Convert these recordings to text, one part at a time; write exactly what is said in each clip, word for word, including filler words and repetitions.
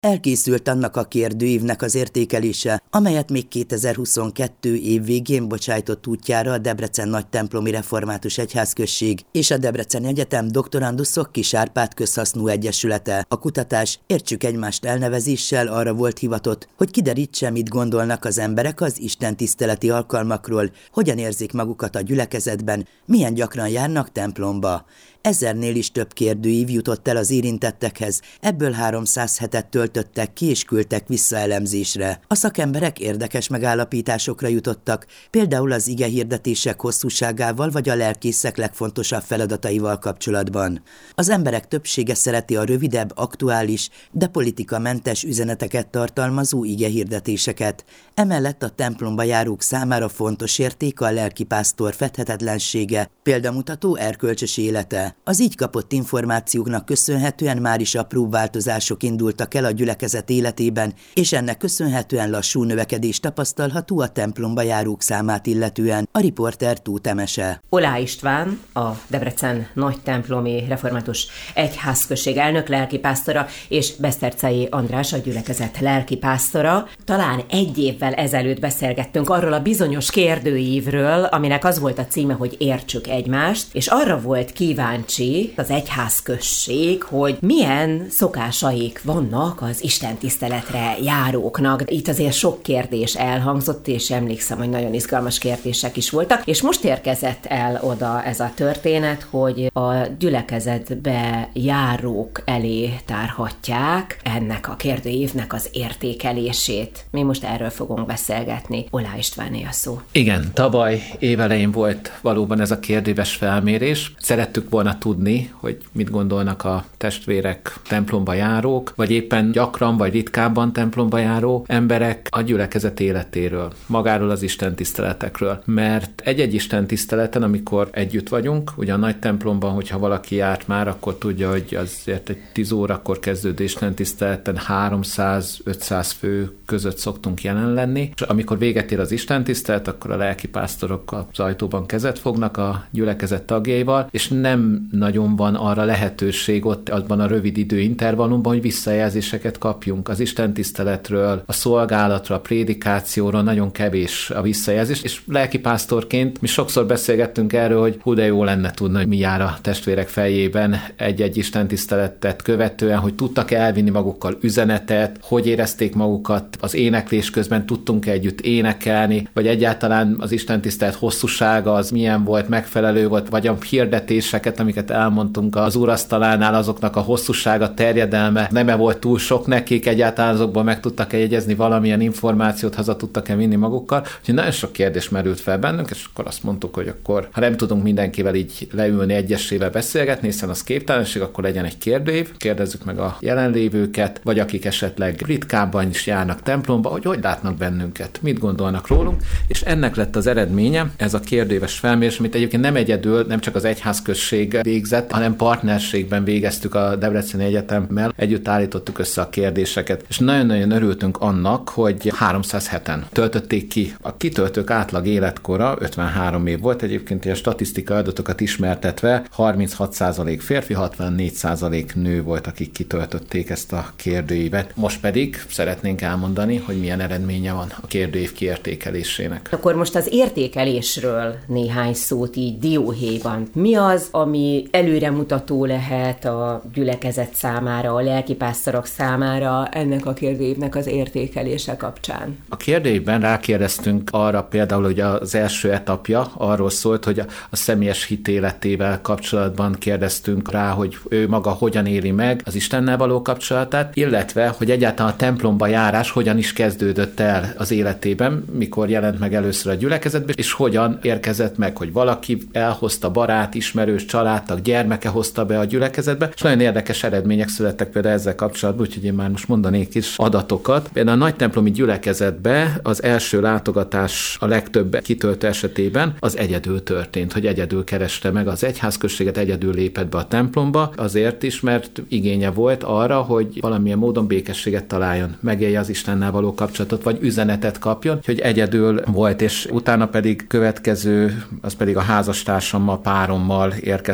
Elkészült annak a kérdőívnek az értékelése, amelyet még kétezer-huszonkettő év végén bocsájtott útjára a Debrecen Nagytemplomi Református Egyházközség és a Debreceni Egyetem Doktoranduszok Kis Árpád Közhasznú Egyesülete. A kutatás Értsük egymást elnevezéssel arra volt hivatott, hogy kiderítse, mit gondolnak az emberek az istentiszteleti alkalmakról, hogyan érzik magukat a gyülekezetben, milyen gyakran járnak templomba. Ezernél is több kérdőív jutott el az érintettekhez, ebből háromszáz hetet töltöttek ki és küldtek vissza elemzésre. A szakemberek érdekes megállapításokra jutottak, például az igehirdetések hosszúságával vagy a lelkészek legfontosabb feladataival kapcsolatban. Az emberek többsége szereti a rövidebb, aktuális, de politikamentes üzeneteket tartalmazó igehirdetéseket. Emellett a templomba járók számára fontos érték a lelkipásztor fedhetetlensége, példamutató erkölcsös élete. Az így kapott információknak köszönhetően már is apró változások indultak el a gyülekezet életében, és ennek köszönhetően lassú növekedés tapasztalható a templomba járók számát illetően. A riporter Tóth Emese. Oláh István, a Debrecen Nagytemplomi Református Egyházközség elnök lelkipásztora, és Beszterczei András, a gyülekezet lelkipásztora. Talán egy évvel ezelőtt beszélgettünk arról a bizonyos kérdőívről, aminek az volt a címe, hogy Értsük egymást, és arra volt kíváncsi az egyházközség, hogy milyen szokásaik vannak az istentiszteletre járóknak. Itt azért sok kérdés elhangzott, és emlékszem, hogy nagyon izgalmas kérdések is voltak, és most érkezett el oda ez a történet, hogy a gyülekezetbe járók elé tárhatják ennek a kérdőívnek az értékelését. Mi most erről fogunk beszélgetni. Oláh Istváné a szó. Igen, tavaly évelején volt valóban ez a kérdéves felmérés. Szerettük volna tudni, hogy mit gondolnak a testvérek, templomba járók, vagy éppen gyakran vagy ritkábban templomba járó emberek a gyülekezet életéről, magáról az istentiszteletekről. Mert egy-egy istentiszteleten, amikor együtt vagyunk, ugye a nagy templomban, hogyha valaki járt már, akkor tudja, hogy azért egy tíz órakor kezdődő istentiszteleten háromszáz-ötszáz fő között szoktunk jelen lenni, és amikor véget ér az istentisztelet, akkor a lelkipásztorok az ajtóban kezet fognak a gyülekezet tagjaival, és nem nagyon van arra lehetőség ott abban a rövid időintervallumban, hogy visszajelzéseket kapjunk az istentiszteletről, a szolgálatra, a prédikációra, nagyon kevés a visszajelzés, és lelkipásztorként mi sokszor beszélgettünk erről, hogy hú, de jó lenne tudni, hogy mi jár a testvérek fejében egy-egy istentiszteletet követően, hogy tudtak elvinni magukkal üzenetet, hogy érezték magukat az éneklés közben, tudtunk együtt énekelni, vagy egyáltalán az istentisztelet hosszúsága az milyen volt, megfelelő volt, vagy a hirdetéseket, amiket elmondtunk az úrasztalánál, azoknak a hosszúsága, terjedelme nem volt túl sok nekik, egyáltalán azokból meg tudtak-e jegyezni valamilyen információt, haza tudtak-e vinni magukkal. Úgyhogy nagyon sok kérdés merült fel bennünk, és akkor azt mondtuk, hogy akkor, ha nem tudunk mindenkivel így leülni, egyesével beszélgetni, hiszen az képtelenség, akkor legyen egy kérdőív, kérdezzük meg a jelenlévőket, vagy akik esetleg ritkábban is járnak templomba, hogy hogy látnak bennünket, mit gondolnak rólunk, és ennek lett az eredménye, ez a kérdőíves felmérés, amit egyébként nem egyedül, nem csak az egyházközség végzett, hanem partnerségben végeztük a Debreceni Egyetemmel, együtt állítottuk össze a kérdéseket, és nagyon-nagyon örültünk annak, hogy háromszáz heten töltötték ki. A kitöltők átlag életkora ötvenhárom év volt, egyébként ilyen statisztikai adatokat ismertetve, harminchat százalék férfi, hatvannégy százalék nő volt, akik kitöltötték ezt a kérdőívet. Most pedig szeretnénk elmondani, hogy milyen eredménye van a kérdőív kiértékelésének. Akkor most az értékelésről néhány szót így dióhéjban. Mi az, ami előremutató lehet a gyülekezet számára, a lelkipásztorok számára ennek a kérdőívnek az értékelése kapcsán? A kérdőívben rákérdeztünk arra például, hogy az első etapja arról szólt, hogy a, a személyes hitéletével kapcsolatban kérdeztünk rá, hogy ő maga hogyan éli meg az Istennel való kapcsolatát, illetve, hogy egyáltalán a templomba járás hogyan is kezdődött el az életében, mikor jelent meg először a gyülekezetben, és hogyan érkezett meg, hogy valaki elhozta barát, ismerős, családtag, gyermeke hozta be a gyülekezetbe, és nagyon érdekes eredmények születtek például ezzel kapcsolatban, úgyhogy én már most mondanék is adatokat. Például a nagytemplomi gyülekezetbe az első látogatás a legtöbb kitöltő esetében az egyedül történt, hogy egyedül kereste meg az egyházközséget, egyedül lépett be a templomba, azért is, mert igénye volt arra, hogy valamilyen módon békességet találjon, megélje az Istennel való kapcsolatot, vagy üzenetet kapjon, hogy egyedül volt, és utána pedig következő, az pedig a házastársammal, párommal érkezett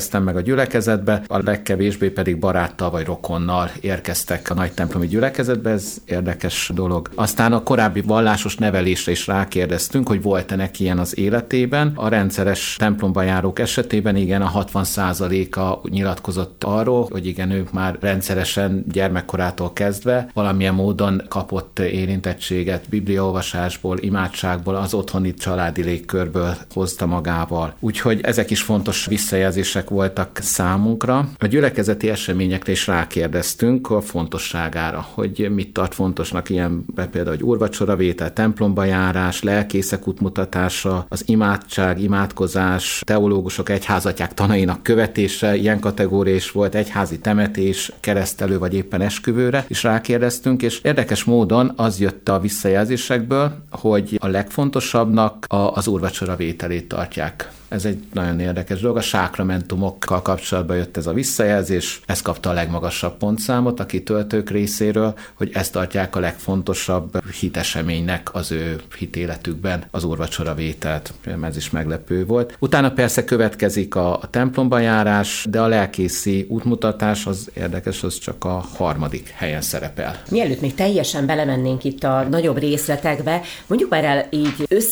érkeztem meg a gyülekezetbe, a legkevésbé pedig baráttal vagy rokonnal érkeztek a nagy templomi gyülekezetbe, ez érdekes dolog. Aztán a korábbi vallásos nevelésre is rákérdeztünk, hogy volt-e neki ilyen az életében. A rendszeres templomba járók esetében igen, a hatvan százaléka nyilatkozott arról, hogy igen, ők már rendszeresen gyermekkorától kezdve valamilyen módon kapott érintettséget bibliaolvasásból, imádságból, az otthoni családi légkörből hozta magával. Úgyhogy ezek is fontos visszajelzések voltak számunkra. A gyülekezeti eseményekre is rákérdeztünk a fontosságára, hogy mit tart fontosnak ilyen, például, hogy úrvacsoravétel, templomba járás, lelkészek útmutatása, az imádság, imádkozás, teológusok, egyházatják tanainak követése, ilyen kategória is volt, egyházi temetés, keresztelő vagy éppen esküvőre is rákérdeztünk, és érdekes módon az jött a visszajelzésekből, hogy a legfontosabbnak az úrvacsoravételét tartják. Ez egy nagyon érdekes dolog. A sákramentumokkal kapcsolatban jött ez a visszajelzés, ez kapta a legmagasabb pontszámot a kitöltők részéről, hogy ezt tartják a legfontosabb hiteseménynek az ő hitéletükben, az úrvacsoravételt. Ez is meglepő volt. Utána persze következik a, a templomba járás, de a lelkészi útmutatás az érdekes, az csak a harmadik helyen szerepel. Mielőtt még teljesen belemennénk itt a nagyobb részletekbe, mondjuk már el így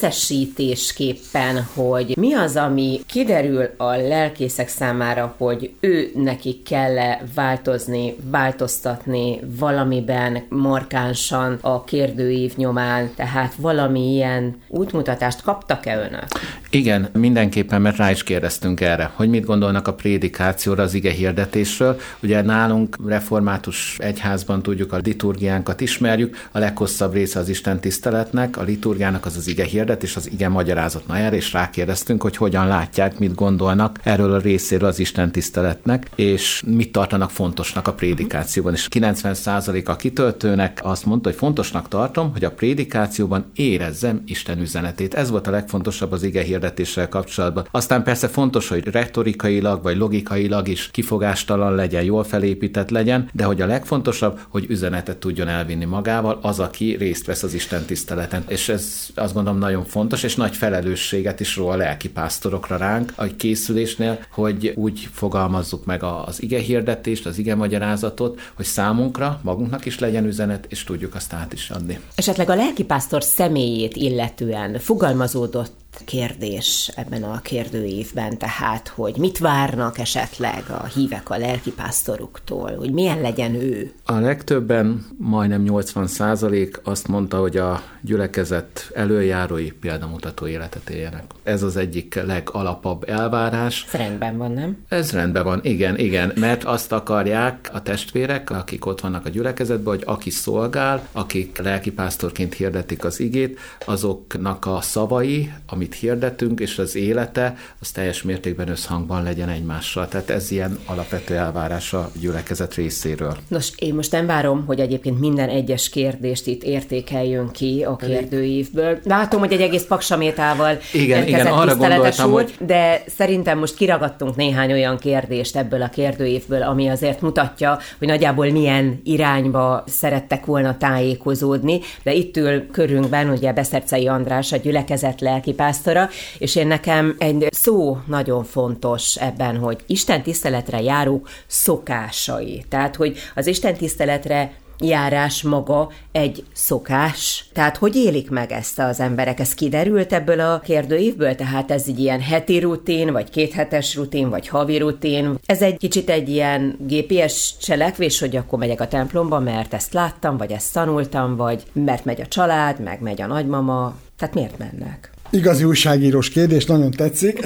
összesítésképpen, hogy mi az, ami kiderül a lelkészek számára, hogy ő nekik kell változni, változtatni valamiben markánsan a kérdőív nyomán, tehát valamilyen útmutatást kaptak-e önök? Igen, mindenképpen, mert rá is kérdeztünk erre, hogy mit gondolnak a prédikációra, az ige hirdetésről. Ugye nálunk református egyházban tudjuk, a liturgiánkat ismerjük, a leghosszabb része az Isten tiszteletnek, a liturgiának az az ige hirdetés, az ige magyarázat. Na erre is rákérdeztünk, hogy hogyan látják, mit gondolnak erről a részéről az Isten tiszteletnek, és mit tartanak fontosnak a prédikációban. És kilencven százalék a kitöltőnek azt mondta, hogy fontosnak tartom, hogy a prédikációban érezzem Isten üzenetét. Ez volt a legfontosabb az ige hirdetéssel kapcsolatban. Aztán persze fontos, hogy retorikailag vagy logikailag is kifogástalan legyen, jól felépített legyen, de hogy a legfontosabb, hogy üzenetet tudjon elvinni magával az, aki részt vesz az Isten tiszteleten. És ez azt gondolom nagyon fontos, és nagy felelősséget is ró a lelkipásztorokra ránk a készülésnél, hogy úgy fogalmazzuk meg az ige hirdetést, az ige magyarázatot, hogy számunkra, magunknak is legyen üzenet, és tudjuk azt át is adni. Esetleg a lelkipásztor személyét illetően fogalmazódott kérdés ebben a kérdőívben, tehát, hogy mit várnak esetleg a hívek a lelkipásztoruktól, hogy milyen legyen ő? A legtöbben, majdnem nyolcvan százalék azt mondta, hogy a gyülekezet előjárói példamutató életet éljenek. Ez az egyik legalapabb elvárás. Ez rendben van, nem? Ez rendben van, igen, igen, mert azt akarják a testvérek, akik ott vannak a gyülekezetben, hogy aki szolgál, akik lelkipásztorként hirdetik az igét, azoknak a szavai, amit hirdetünk, és az élete, az teljes mértékben összhangban legyen egymással. Tehát ez ilyen alapvető elvárás a gyülekezet részéről. Nos, én most nem várom, hogy egyébként minden egyes kérdést itt értékeljön ki a kérdőívből. Látom, hogy egy egész paksamétával igen, igen, arra gondoltam, úr, hogy... de szerintem most kiragadtunk néhány olyan kérdést ebből a kérdőívből, ami azért mutatja, hogy nagyjából milyen irányba szerettek volna tájékozódni, de itt ül körünkben ugye Beszterczei András, a gyülekezet lelkipásztora, és én nekem egy szó nagyon fontos ebben, hogy Isten tiszteletre járók szokásai. Tehát, hogy az Isten tiszteletre járás maga egy szokás. Tehát hogy élik meg ezt az emberek? Ez kiderült ebből a kérdőívből? Tehát ez egy ilyen heti rutin, vagy kéthetes rutin, vagy havi rutin. Ez egy kicsit egy ilyen gé pé es cselekvés, hogy akkor megyek a templomba, mert ezt láttam, vagy ezt tanultam, vagy mert megy a család, meg megy a nagymama. Tehát miért mennek? Igazi újságírós kérdés, nagyon tetszik.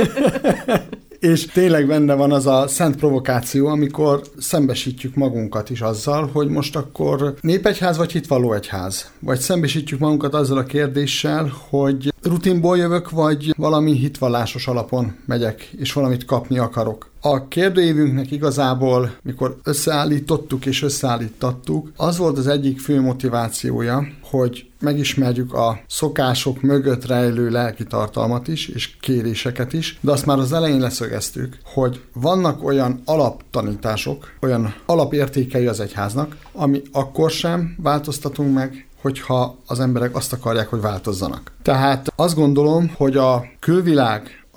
És tényleg benne van az a szent provokáció, amikor szembesítjük magunkat is azzal, hogy most akkor népegyház vagy hitvalló egyház. Vagy szembesítjük magunkat azzal a kérdéssel, hogy rutinból jövök, vagy valami hitvallásos alapon megyek, és valamit kapni akarok. A kérdőívünknek igazából, mikor összeállítottuk és összeállítattuk, az volt az egyik fő motivációja, hogy megismerjük a szokások mögött rejlő lelki tartalmat is, és kéréseket is, de azt már az elején leszögeztük, hogy vannak olyan alaptanítások, olyan alapértékei az egyháznak, ami akkor sem változtatunk meg, hogyha az emberek azt akarják, hogy változzanak. Tehát azt gondolom, hogy a külvilág,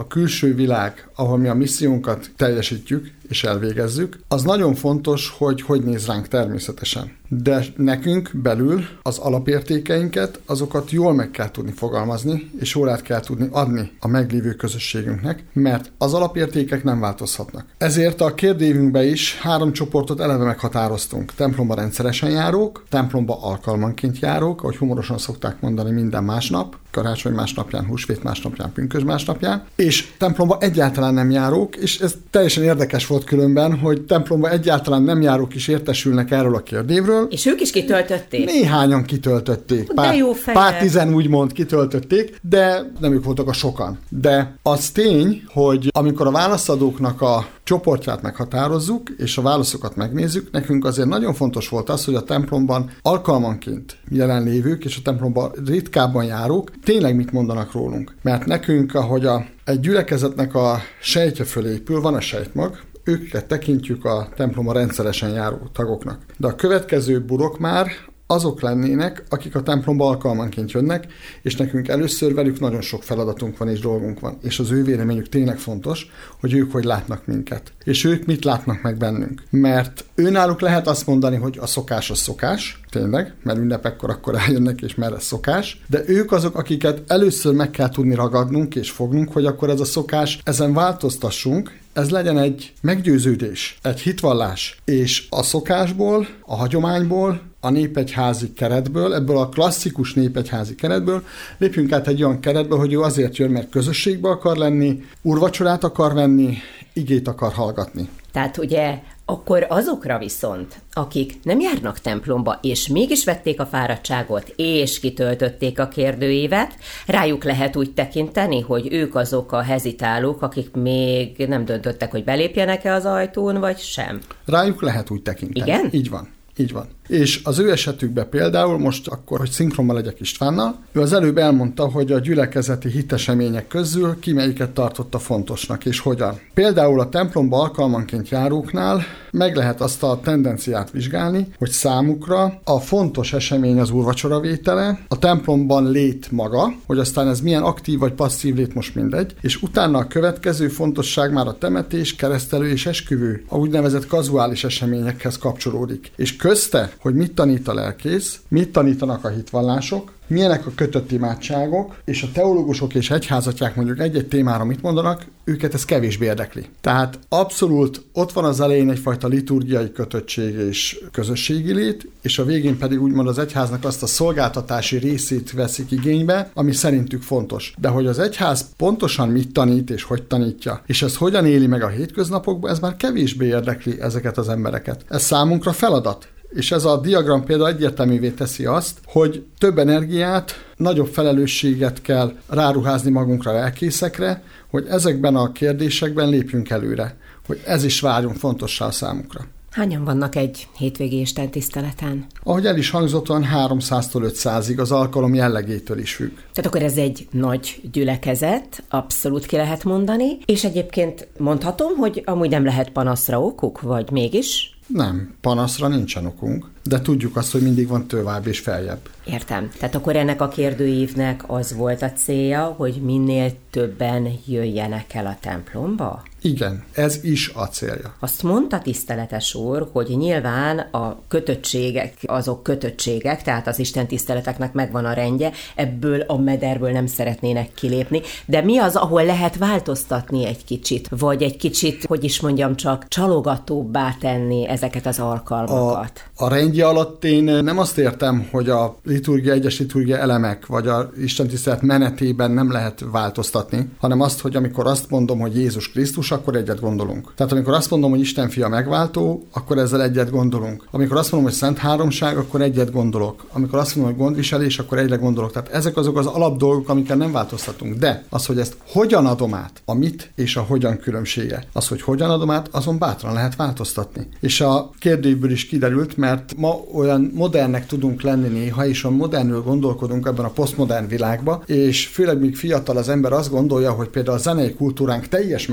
a külső világ, ahol mi a missziónkat teljesítjük és elvégezzük, az nagyon fontos, hogy hogy néz ránk természetesen. De nekünk belül az alapértékeinket, azokat jól meg kell tudni fogalmazni, és jól át kell tudni adni a meglévő közösségünknek, mert az alapértékek nem változhatnak. Ezért a kérdőívünkbe is három csoportot eleve meghatároztunk. Templomba rendszeresen járók, templomba alkalmanként járók, ahogy humorosan szokták mondani, minden másnap, karácsony másnapján, húsvét másnapján, pünkösd másnapján, és templomba egyáltalán nem járók, és ez teljesen érdekes volt különben, hogy templomba egyáltalán nem járók is értesülnek erről a kérdévről. És ők is kitöltötték? Néhányan kitöltötték. Pár, de jó feje. Pár tizen úgymond kitöltötték, de nem ők voltak a sokan. De az tény, hogy amikor a válaszadóknak a csoportját meghatározzuk, és a válaszokat megnézzük, nekünk azért nagyon fontos volt az, hogy a templomban alkalmanként jelenlévők és a templomban ritkábban járók tényleg mit mondanak rólunk. Mert nekünk, ahogy a, egy gyülekezetnek a sejtje fölé épül, van a sejtmag, őket tekintjük a templomba rendszeresen járó tagoknak. De a következő burok már azok lennének, akik a templomba alkalmanként jönnek, és nekünk először velük nagyon sok feladatunk van és dolgunk van. És az ő véleményük tényleg fontos, hogy ők hogy látnak minket. És ők mit látnak meg bennünk. Mert őnáluk lehet azt mondani, hogy a szokás az szokás, tényleg, mert ünnepekkor akkor eljönnek, és mert ez szokás, de ők azok, akiket először meg kell tudni ragadnunk és fognunk, hogy akkor ez a szokás, ezen változtassunk, ez legyen egy meggyőződés, egy hitvallás, és a szokásból, a hagyományból, a népegyházi keretből, ebből a klasszikus népegyházi keretből lépjünk át egy olyan keretbe, hogy ő azért jön, mert közösségbe akar lenni, úrvacsorát akar venni, igét akar hallgatni. Tehát ugye akkor azokra viszont, akik nem járnak templomba, és mégis vették a fáradtságot, és kitöltötték a kérdőívet, rájuk lehet úgy tekinteni, hogy ők azok a hezitálók, akik még nem döntöttek, hogy belépjenek-e az ajtón, vagy sem. Rájuk lehet úgy tekinteni. Igen? Így van. Így van. És az ő esetükben például, most akkor, hogy szinkronban legyek Istvánnal, ő az előbb elmondta, hogy a gyülekezeti hitesemények közül ki melyiket tartotta fontosnak, és hogyan. Például a templomba alkalmanként járóknál meg lehet azt a tendenciát vizsgálni, hogy számukra a fontos esemény az úrvacsora vétele, a templomban lét maga, hogy aztán ez milyen aktív vagy passzív lét, most mindegy, és utána a következő fontosság már a temetés, keresztelő és esküvő, a úgynevezett kazuális eseményekhez kapcsolódik. És közte, hogy mit tanít a lelkész, mit tanítanak a hitvallások, milyenek a kötött imádságok, és a teológusok és egyházatják mondjuk egy-egy témára mit mondanak, őket ez kevésbé érdekli. Tehát abszolút ott van az elején egyfajta liturgiai kötöttség és közösségi lét, és a végén pedig úgymond az egyháznak azt a szolgáltatási részét veszik igénybe, ami szerintük fontos. De hogy az egyház pontosan mit tanít és hogy tanítja, és ez hogyan éli meg a hétköznapokban, ez már kevésbé érdekli ezeket az embereket. Ez számunkra feladat. És ez a diagram például egyértelművé teszi azt, hogy több energiát, nagyobb felelősséget kell ráruházni magunkra, lelkészekre, hogy ezekben a kérdésekben lépjünk előre, hogy ez is várjon fontossá a számukra. Hányan vannak egy hétvégi istentiszteleten? Ahogy el is hangzott, van háromszáztól ötszázig, az alkalom jellegétől is függ. Tehát akkor ez egy nagy gyülekezet, abszolút ki lehet mondani, és egyébként mondhatom, hogy amúgy nem lehet panaszra okuk, vagy mégis? Nem, panaszra nincsen okunk, de tudjuk azt, hogy mindig van tovább és feljebb. Értem. Tehát akkor ennek a kérdőívnek az volt a célja, hogy minél többen jöjjenek el a templomba? Igen, ez is a célja. Azt mondta tiszteletes úr, hogy nyilván a kötöttségek, azok kötöttségek, tehát az istentiszteleteknek megvan a rendje, ebből a mederből nem szeretnének kilépni, de mi az, ahol lehet változtatni egy kicsit, vagy egy kicsit, hogy is mondjam, csak csalogatóbbá tenni ezeket az alkalmakat? A, a rendje alatt én nem azt értem, hogy a liturgia, egyes liturgia elemek, vagy a istentisztelet menetében nem lehet változtatni, hanem azt, hogy amikor azt mondom, hogy Jézus Krisztus, akkor egyet gondolunk. Tehát amikor azt mondom, hogy Isten fia megváltó, akkor ezzel egyet gondolunk. Amikor azt mondom, hogy Szent Háromság, akkor egyet gondolok. Amikor azt mondom, hogy gondviselés, akkor egyre gondolok. Tehát ezek azok az alapdolgok, amikkel nem változtatunk. De az, hogy ezt hogyan adom át, a mit és a hogyan különbsége. Az, hogy hogyan adom át, azon bátran lehet változtatni. És a kérdőből is kiderült, mert ma olyan modernnek tudunk lenni néha, és a modernül gondolkodunk ebben a posztmodern világban, és főleg még fiatal az ember azt gondolja, hogy például a zenei kultúránk teljes megreformálása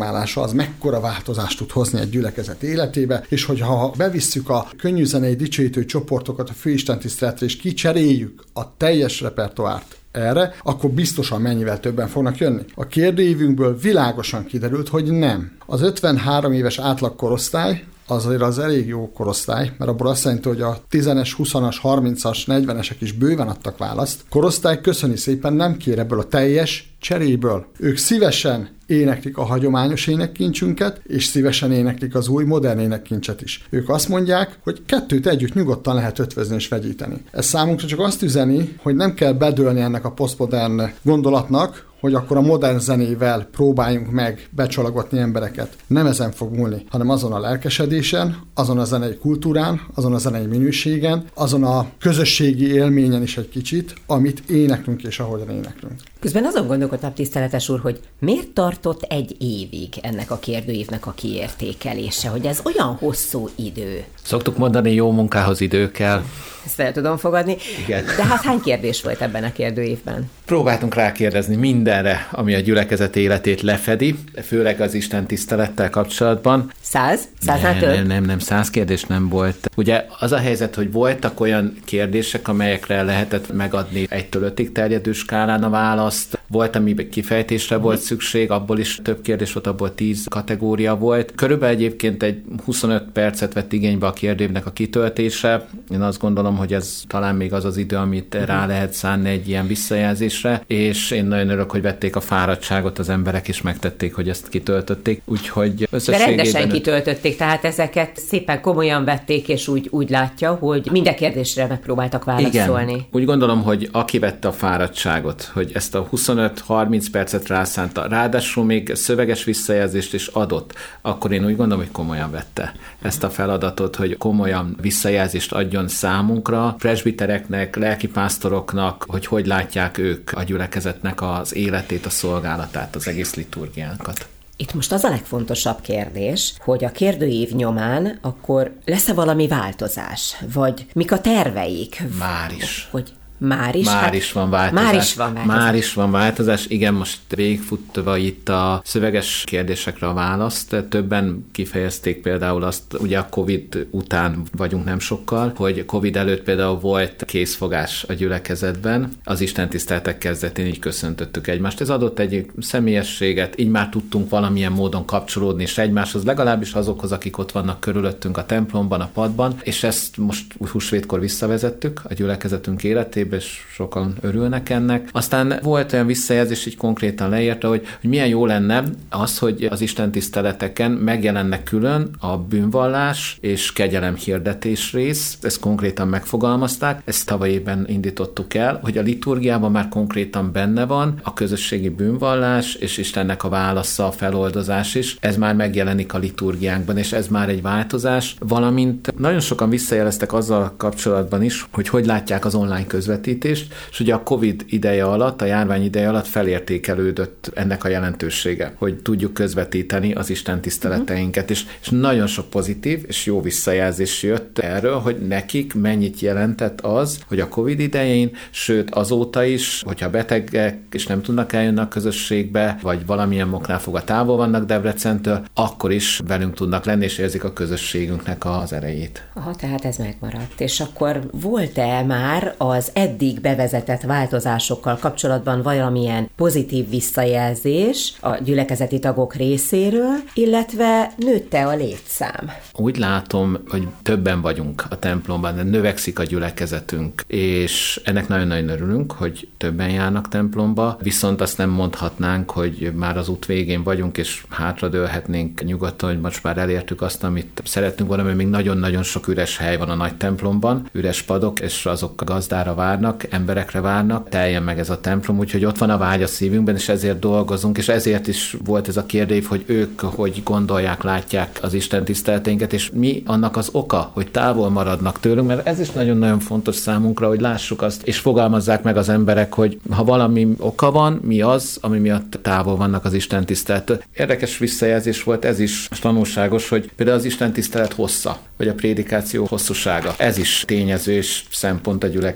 megformálása az mekkora változást tud hozni egy gyülekezet életébe, és hogyha bevisszük a könnyűzenei dicsőítő csoportokat a főistentiszteletre, és kicseréljük a teljes repertoárt erre, akkor biztosan mennyivel többen fognak jönni. A kérdőívünkből világosan kiderült, hogy nem. Az ötvenhárom éves átlagkorosztály azért az elég jó korosztály, mert abból azt jelenti, hogy a tízes, húszas, harmincas, negyvenesek is bőven adtak választ. Korosztály köszöni szépen, nem kér ebből a teljes cseréből. Ők szívesen éneklik a hagyományos énekkincsünket, és szívesen éneklik az új modern énekkincset is. Ők azt mondják, hogy kettőt együtt nyugodtan lehet ötvözni és vegyíteni. Ez számunkra csak azt üzeni, hogy nem kell bedőlni ennek a posztmodern gondolatnak, hogy akkor a modern zenével próbáljunk meg becsalogatni embereket. Nem ezen fog múlni, hanem azon a lelkesedésen, azon a zenei kultúrán, azon a zenei minőségen, azon a közösségi élményen is egy kicsit, amit éneklünk és ahogyan éneklünk. Közben azon gondolkodtam, tiszteletes úr, hogy miért tartott egy évig ennek a kérdőívnek a kiértékelése, hogy ez olyan hosszú idő. Szoktuk mondani, jó munkához idő kell. Ezt el tudom fogadni. Igen. De hát hány kérdés volt ebben a kérdőívben? Próbáltunk rákérdezni mindenre, ami a gyülekezet életét lefedi, főleg az Isten tisztelettel kapcsolatban. Száz? Száznál nem, több? nem, nem, nem, száz kérdés nem volt. Ugye az a helyzet, hogy voltak olyan kérdések, amelyekre lehetett megadni egytől ötig terjedő skálán a választ, volt, ami kifejtésre mm. volt szükség, abból is több kérdés volt, abból tíz kategória volt. Körülbelül egyébként egy huszonöt percet vett igénybe a kérdőívnek a kitöltése. Én azt gondolom, hogy ez talán még az az idő, amit mm. rá lehet szánni egy ilyen visszajelzésre, és én nagyon örülök, hogy vették a fáradtságot az emberek, és megtették, hogy ezt kitöltötték. Úgyhogy összességében... De rendesen kitöltötték, tehát ezeket szépen komolyan vették, és úgy, úgy látja, hogy minden kérdésre megpróbáltak válaszolni. Igen. Úgy gondolom, hogy aki vette a fáradtságot, hogy ezt a huszonöt-harminc percet rászánta, ráadásul még szöveges visszajelzést is adott, akkor én úgy gondolom, hogy komolyan vette ezt a feladatot, hogy komolyan visszajelzést adjon számunkra, presbitereknek, lelkipásztoroknak, hogy hogy látják ők a gyülekezetnek az életét, a szolgálatát, az egész liturgiánkat. Itt most az a legfontosabb kérdés, hogy a kérdőív nyomán akkor lesz-e valami változás? Vagy mik a terveik? Már is. Hogy Már is? Már hát, is van változás. Már is van változás. Már is van változás. Igen, most végigfutva itt a szöveges kérdésekre a választ. Többen kifejezték például azt, ugye a Covid után vagyunk nem sokkal, hogy Covid előtt például volt készfogás a gyülekezetben. Az istentiszteletek kezdetén így köszöntöttük egymást. Ez adott egy személyességet, így már tudtunk valamilyen módon kapcsolódni és egymáshoz, legalábbis azokhoz, akik ott vannak körülöttünk a templomban, a padban, és ezt most húsvétkor visszavezettük a gyülekezetünk életében, és sokan örülnek ennek. Aztán volt olyan visszajelzés, így konkrétan leírta, hogy, hogy milyen jó lenne az, hogy az istentiszteleteken megjelennek külön a bűnvallás és kegyelem hirdetés rész. Ezt konkrétan megfogalmazták. Ezt tavalyében indítottuk el, hogy a liturgiában már konkrétan benne van a közösségi bűnvallás és Istennek a válasza, a feloldozás is. Ez már megjelenik a liturgiánkban, és ez már egy változás. Valamint nagyon sokan visszajeleztek azzal kapcsolatban is, hogy hogy látják az online közvetítést, és ugye a Covid ideje alatt, a járvány ideje alatt felértékelődött ennek a jelentősége, hogy tudjuk közvetíteni az Isten tiszteleteinket, és, és nagyon sok pozitív és jó visszajelzés jött erről, hogy nekik mennyit jelentett az, hogy a Covid idején, sőt azóta is, hogyha betegek és nem tudnak eljönni a közösségbe, vagy valamilyen oknál fogva távol vannak Debrecentől, akkor is velünk tudnak lenni, és érzik a közösségünknek az erejét. Aha, tehát ez megmaradt. És akkor volt-e már az eddig bevezetett változásokkal kapcsolatban valamilyen pozitív visszajelzés a gyülekezeti tagok részéről, illetve nőtte a létszám? Úgy látom, hogy többen vagyunk a templomban, növekszik a gyülekezetünk, és ennek nagyon-nagyon örülünk, hogy többen járnak templomba, viszont azt nem mondhatnánk, hogy már az út végén vagyunk, és hátradőlhetnénk nyugodtan, hogy most már elértük azt, amit szerettünk volna, mert még nagyon-nagyon sok üres hely van a nagy templomban, üres padok, és azok gazdára várnak, emberekre várnak, teljen meg ez a templom, úgyhogy ott van a vágy a szívünkben, és ezért dolgozunk, és ezért is volt ez a kérdés, hogy ők hogy gondolják, látják az Isten tiszteleteinket, és mi annak az oka, hogy távol maradnak tőlünk, mert ez is nagyon-nagyon fontos számunkra, hogy lássuk azt, és fogalmazzák meg az emberek, hogy ha valami oka van, mi az, ami miatt távol vannak az Isten tisztelettől. Érdekes visszajelzés volt ez is, tanulságos, hogy például az Isten tisztelet hossza, vagy a prédikáció hosszúsága. Ez is tényező és szempont a gyülekezet építésében.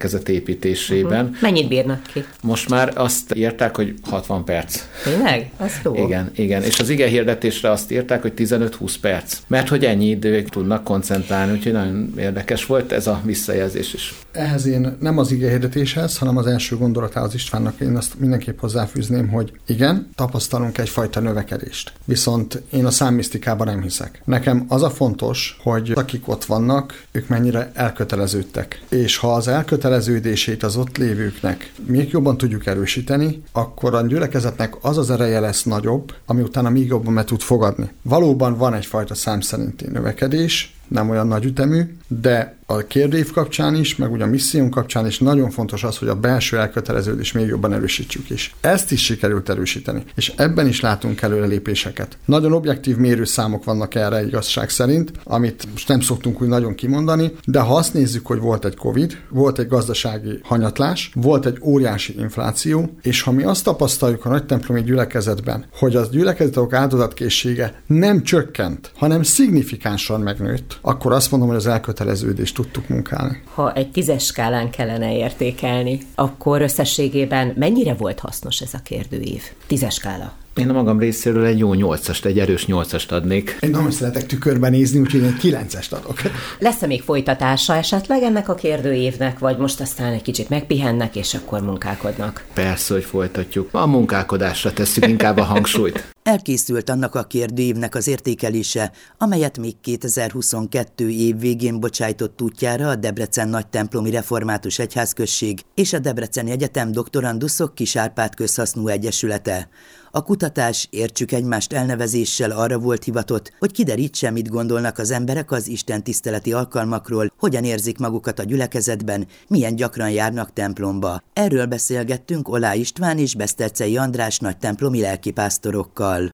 építésében. Uh-huh. Mennyit bírnak ki? Most már azt írták, hogy hatvan perc. Tényleg? Az jó. Igen, igen. És az igehirdetésre azt írták, hogy tizenöt-húsz perc. Mert hogy ennyi időig tudnak koncentrálni, úgyhogy nagyon érdekes volt ez a visszajelzés is. Ehhez én nem az igehirdetéshez, hanem az első gondolatához Istvánnak én azt mindenképp hozzáfűzném, hogy igen, tapasztalunk egyfajta növekedést. Viszont én a számmisztikában nem hiszek. Nekem az a fontos, hogy akik ott vannak, ők mennyire elköteleződtek. És ha az elköteleződését az ott lévőknek még jobban tudjuk erősíteni, akkor a gyülekezetnek az az ereje lesz nagyobb, ami utána még jobban meg tud fogadni. Valóban van egyfajta szám szerinti növekedés, nem olyan nagy ütemű, de a kérdév kapcsán is, meg ugye a misszión kapcsán is nagyon fontos az, hogy a belső elköteleződést még jobban erősítsük is. Ezt is sikerült erősíteni, és ebben is látunk előrelépéseket. Nagyon objektív mérőszámok vannak erre igazság szerint, amit most nem szoktunk úgy nagyon kimondani, de ha azt nézzük, hogy volt egy Covid, volt egy gazdasági hanyatlás, volt egy óriási infláció, és ha mi azt tapasztaljuk a nagytemplomi gyülekezetben, hogy az gyülekezetek áldozatkészsége nem csökkent, hanem szignifikánsan megnőtt, akkor azt mondom, hogy az elköteleződést tudtuk munkálni. Ha egy tízes skálán kellene értékelni, akkor összességében mennyire volt hasznos ez a kérdőív? Tízes skála. Én a magam részéről egy jó nyolcast, egy erős nyolcast adnék. Én nagyon szeretek tükörben nézni, úgyhogy én kilencest adok. Lesz-e még folytatása esetleg ennek a kérdőívnek, vagy most aztán egy kicsit megpihennek, és akkor munkálkodnak? Persze, hogy folytatjuk. A munkálkodásra tesszük inkább a hangsúlyt. Elkészült annak a kérdőívnek az értékelése, amelyet még kétezer-huszonkettő év végén bocsájtott útjára a Debrecen Nagytemplomi Református Egyházközség és a Debreceni Egyetem Doktoranduszok Kis Árpád Közhasznú Egyesülete. A kutatás Értsük egymást elnevezéssel arra volt hivatott, hogy kiderítse, mit gondolnak az emberek az istentiszteleti alkalmakról, hogyan érzik magukat a gyülekezetben, milyen gyakran járnak templomba. Erről beszélgettünk Olá István és Beszterczei András nagytemplomi lelkipásztorokkal.